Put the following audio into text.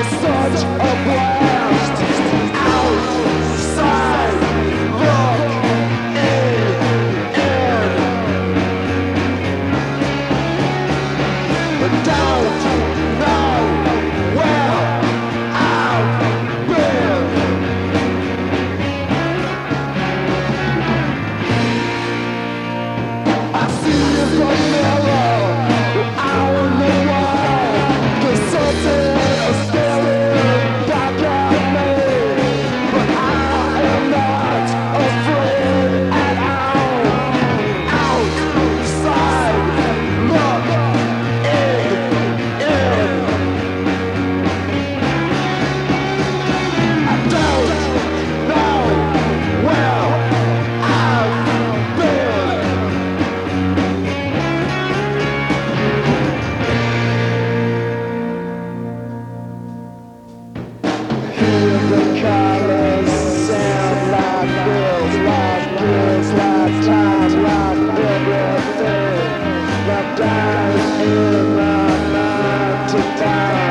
such a blast. Outside, look in. But don't know where I've been. I see you from mirror, out on the wall. There's something staring back at me, but I am not afraid at all. Outside, look in. I don't know where I've been. Hear the colors sound like bills, like time, like everything. Like dying in my mind to die.